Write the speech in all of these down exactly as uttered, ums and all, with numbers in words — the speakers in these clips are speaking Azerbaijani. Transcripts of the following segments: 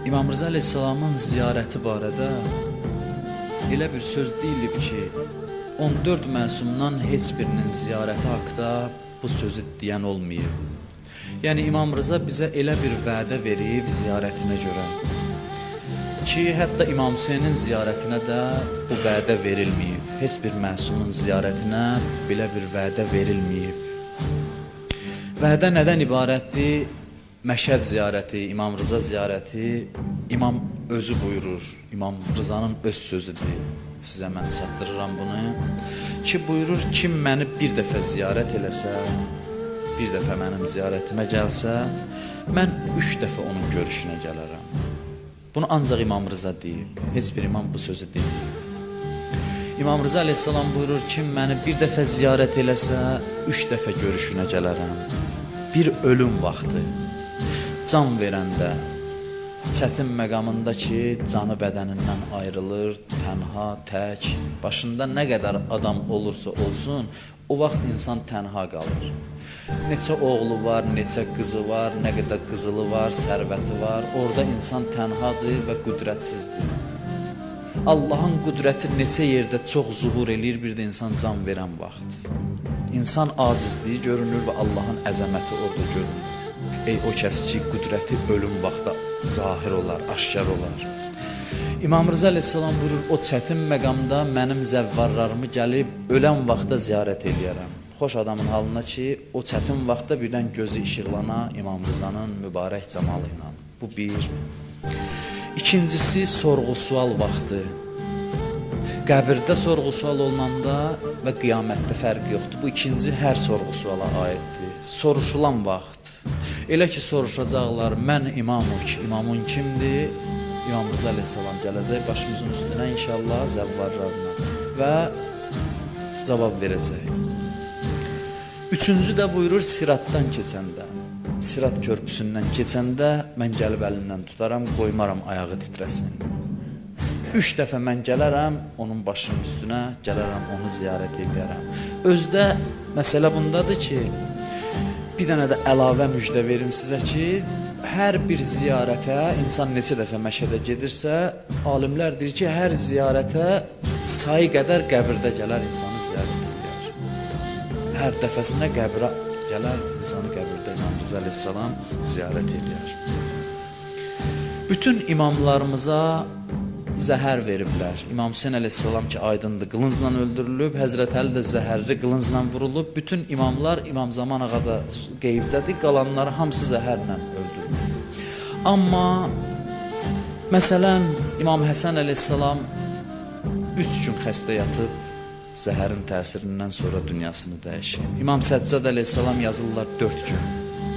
İmam Rıza Aleyhisselamın ziyarəti barədə elə bir söz deyilib ki, on dörd məsumdan heç birinin ziyarəti haqda bu sözü deyən olmayıb. Yəni İmam Rıza bizə elə bir vədə verib ziyarətinə görə ki, hətta İmam Hüseynin ziyarətinə də bu vədə verilməyib. Heç bir məsumun ziyarətinə belə bir vədə verilməyib. Vədə nədən ibarətdir? Məşəd ziyarəti, İmam Rıza ziyarəti, İmam özü buyurur, İmam Rızanın öz sözüdür. Sizə mən çatdırıram bunu. Ki buyurur, kim məni bir dəfə ziyarət eləsə, bir dəfə mənim ziyarətimə gəlsə, mən üç dəfə onun görüşünə gələrəm. Bunu ancaq İmam Rıza deyib, heç bir imam bu sözü deyib. İmam Rıza Aleyhisselam buyurur, kim məni bir dəfə ziyarət eləsə, üç dəfə görüşünə gələrəm. Bir ölüm vaxtı, can verəndə, çətin məqamında ki, canı bədənindən ayrılır, tənha, tək, başında nə qədər adam olursa olsun, o vaxt insan tənha qalır. Neçə oğlu var, neçə qızı var, nə qədər qızılı var, sərvəti var, orada insan tənhadır və qüdrətsizdir. Allahın qüdrəti neçə yerdə çox zuhur eləyir, bir də insan can verən vaxt. İnsan acizliyi görünür və Allahın əzəməti orada görünür. Ey o kəs ki, qüdrəti ölüm vaxtda zahir olar, aşkar olar. İmam Rıza Aleyhisselam buyurur, o çətin məqamda mənim zəvvarlarımı gəlib ölən vaxtda ziyarət eləyərəm. Xoş adamın halına ki, o çətin vaxtda birdən gözü işıqlana İmam Rızanın mübarək cəmalı ilə. Bu bir. İkincisi, sorğu-sual vaxtı. Qəbirdə sorğu-sual olunanda və qiyamətdə fərq yoxdur. Bu ikinci hər sorğu-suala aiddir. Soruşulan vaxt. Elə ki, soruşacaqlar, mən imamım ki, imamın kimdir? İmam Rıza Aleyhisselam gələcək başımızın üstünə inşallah zəvvarlarına və cavab verəcək. Üçüncü də buyurur, siratdan keçəndə, sirat körpüsündən keçəndə mən gəlib əlindən tutaram, qoymaram ayağı titrəsin. Üç dəfə mən gələrəm, onun başının üstünə gələrəm, onu ziyarət edərəm. Özdə məsələ bundadır ki, bir dənə də əlavə müjdə verim sizə ki, hər bir ziyarətə insan neçə dəfə Məşədə gedirsə, alimlər deyir ki, hər ziyarətə sayı qədər qəbirdə gələr, insanı ziyarət edir. Hər dəfəsinə qəbrə gələr, insanı qəbirdə İmam Rıza Aleyhisselam ziyarət edir. Bütün imamlarımıza zəhər veriblər. İmam Hüseyin Aleyhisselam ki, aydındır, qılıncla öldürülüb, Həzrət Əli də zəhərli qılıncla vurulub. Bütün imamlar, İmam Zaman ağa da qeybdədir, qalanları hamısı zəhərlə öldürülüb. Amma, məsələn, İmam Həsən Aleyhisselam üç gün xəstə yatıb, zəhərin təsirindən sonra dünyasını dəyişib. İmam Səccad Aleyhisselam yazırlar dörd gün.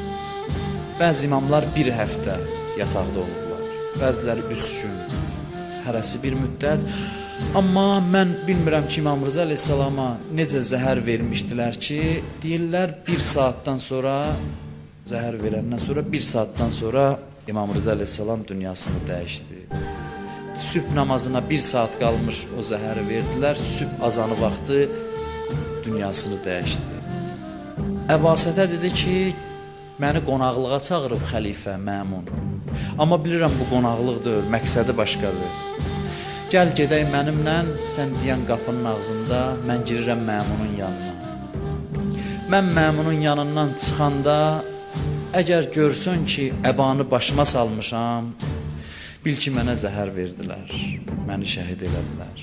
Bəzi imamlar bir həftə yataqda olublar, bəziləri üç gün. Hərəsi bir müddət. Amma mən bilmirəm ki, İmam Rıza Aleyhisselama necə zəhər vermişdilər ki, deyirlər bir saatdan sonra, zəhər verəndən sonra, bir saatdan sonra İmam Rıza Aleyhisselam dünyasını dəyişdi. Sübh namazına bir saat qalmış o zəhəri verdilər, sübh azanı vaxtı dünyasını dəyişdi. Əbasətə dedi ki, məni qonaqlığa çağırıb xəlifə, məmun. Amma bilirəm bu qonaqlıq deyil, məqsədi başqadır. Gəl gedək mənimlə, sən deyən qapının ağzında, mən girirəm məmunun yanına. Mən məmunun yanından çıxanda, əgər görsün ki, əbanı başıma salmışam, bil ki, mənə zəhər verdilər, məni şəhid elədilər.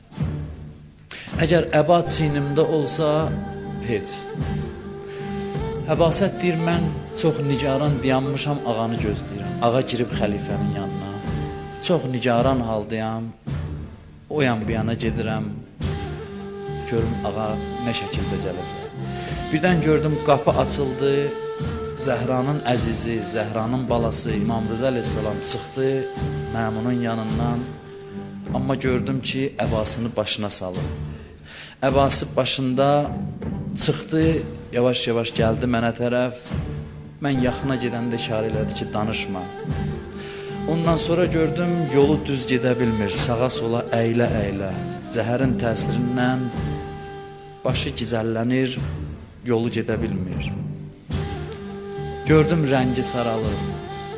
Əgər əba çiynimdə olsa, heç. Əbasət deyir, mən çox nigaran dayanmışam, ağanı gözləyirəm. Ağa girib xəlifənin yanına. Çox nigaran haldayam, o yan bu yana gedirəm, görüm ağa nə şəkildə gələcək. Birdən gördüm, qapı açıldı, Zəhranın əzizi, Zəhranın balası İmam Rıza Aleyhisselam çıxdı məmunun yanından. Amma gördüm ki, əbasını başına salır. Əbası başında çıxdı, yavaş-yavaş gəldi mənə tərəf. Mən yaxına gedəndə işarə elədi ki, danışma. Ondan sonra gördüm, yolu düz gedə bilmir, sağa sola əylə-əylə. Zəhərin təsirindən başı gicəllənir, yolu gedə bilmir. Gördüm, rəngi saralır.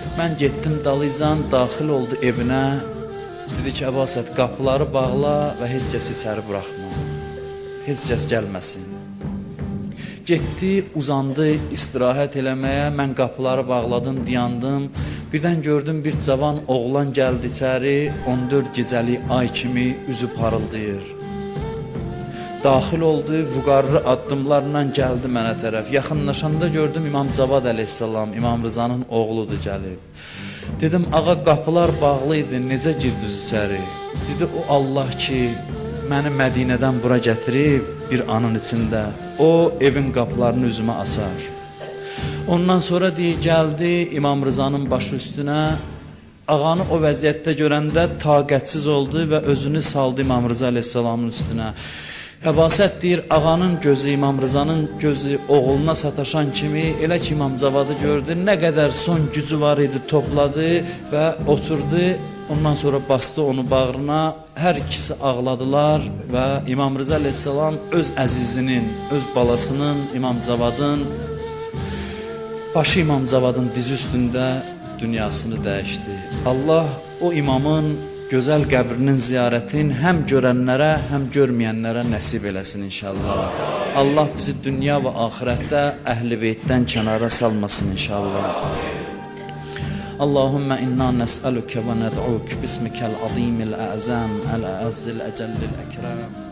Mən getdim dalıcan, daxil oldu evinə. Dedi ki, Əbasət, qapıları bağla və heç kəs içəri buraxma. Heç kəs gəlməsin. Getdi, uzandı istirahət eləməyə. Mən qapıları bağladım, dayandım. Birdən gördüm bir cavan oğlan gəldi içəri. on dörd gecəlik ay kimi üzü parıldayır. Daxil oldu, vüqarlı addımlarla gəldi mənə tərəf. Yaxınlaşanda gördüm İmam Cavad əleyhissalam, İmam Rızanın oğludur gəlib. Dedim, ağa qapılar bağlı idi, necə girdiniz içəri? Dedi, o Allah ki, məni Mədinədən bura gətirib bir anın içində. O evin qapılarını üzümə açar. Ondan sonra deyə gəldi İmam Rızanın başı üstünə. Ağanı o vəziyyətdə görəndə taqətsiz oldu və özünü saldı İmam Rıza əleyhissalamın üstünə. Əbasət deyir, ağanın gözü, İmam Rızanın gözü oğluna sataşan kimi elə ki İmam Cavadı gördü, nə qədər son gücü var idi topladı və oturdu. Ondan sonra bastı onu bağrına, hər ikisi ağladılar və İmam Rıza əleyhissalam öz əzizinin, öz balasının, İmam Cavadın, başı İmam Cavadın dizi üstündə dünyasını dəyişdi. Allah o imamın gözəl qəbrinin ziyarətin həm görənlərə, həm görməyənlərə nəsib eləsin inşallah. Allah bizi dünya və axirətdə əhl-i beytdən kənara salmasın inşallah. Allahümmə inna nəsəlükə və nəd'uk bismikəl azimil əzəm, əl-əzzil əcəllil əkram.